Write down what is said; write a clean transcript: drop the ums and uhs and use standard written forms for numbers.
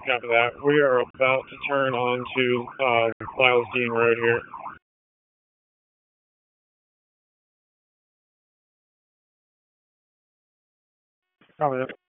Copy that. We are about to turn onto Lyles Dean Road here. Copy that.